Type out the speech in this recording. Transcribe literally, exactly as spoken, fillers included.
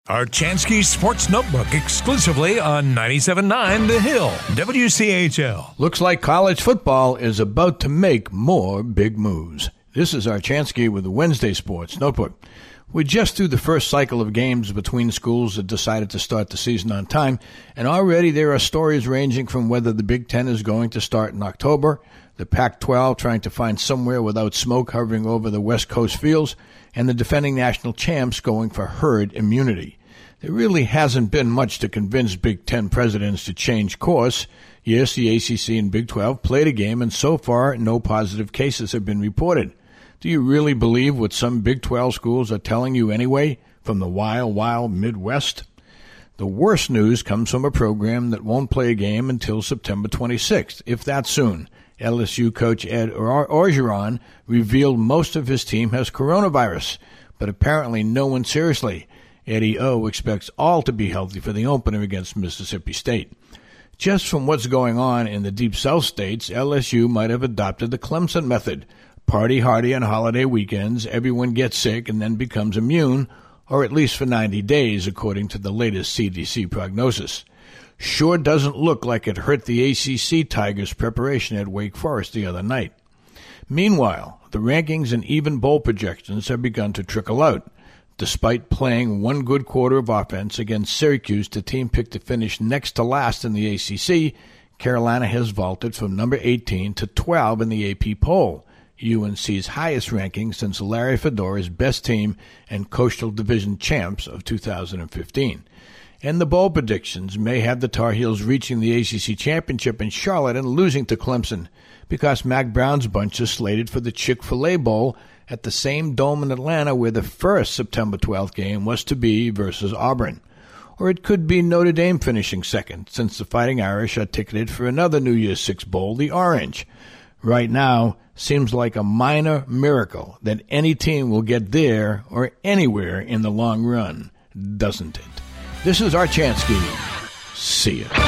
Archansky Sports Notebook exclusively on ninety-seven point nine The Hill, W C H L. Looks like college football is about to make more big moves. This is Archansky with the Wednesday Sports Notebook. We're just through the first cycle of games between schools that decided to start the season on time, and already there are stories ranging from whether the Big Ten is going to start in October, the Pac twelve trying to find somewhere without smoke hovering over the West Coast fields, and the defending national champs going for herd immunity. There really hasn't been much to convince Big Ten presidents to change course. Yes, the A C C and Big twelve played a game, and so far no positive cases have been reported. Do you really believe what some Big twelve schools are telling you anyway, from the wild, wild Midwest? The worst news comes from a program that won't play a game until September twenty-sixth, if that soon. L S U coach Ed Orgeron revealed most of his team has coronavirus, but apparently no one seriously. Eddie O expects all to be healthy for the opener against Mississippi State. Just from what's going on in the Deep South states, L S U might have adopted the Clemson method. Party hardy on holiday weekends, everyone gets sick and then becomes immune, or at least for ninety days, according to the latest C D C prognosis. Sure doesn't look like it hurt the A C C Tigers' preparation at Wake Forest the other night. Meanwhile, the rankings and even bowl projections have begun to trickle out. Despite playing one good quarter of offense against Syracuse, the team picked to finish next to last in the A C C, Carolina has vaulted from number eighteen to twelve in the A P poll, U N C's highest ranking since Larry Fedora's best team and Coastal Division champs of two thousand fifteen. And the bowl predictions may have the Tar Heels reaching the A C C championship in Charlotte and losing to Clemson, because Mac Brown's bunch is slated for the Chick-fil-A Bowl at the same dome in Atlanta where the first September twelfth game was to be versus Auburn. Or it could be Notre Dame finishing second, since the Fighting Irish are ticketed for another New Year's Six Bowl, the Orange. Right now, seems like a minor miracle that any team will get there or anywhere in the long run, doesn't it? This is Archansky. See ya.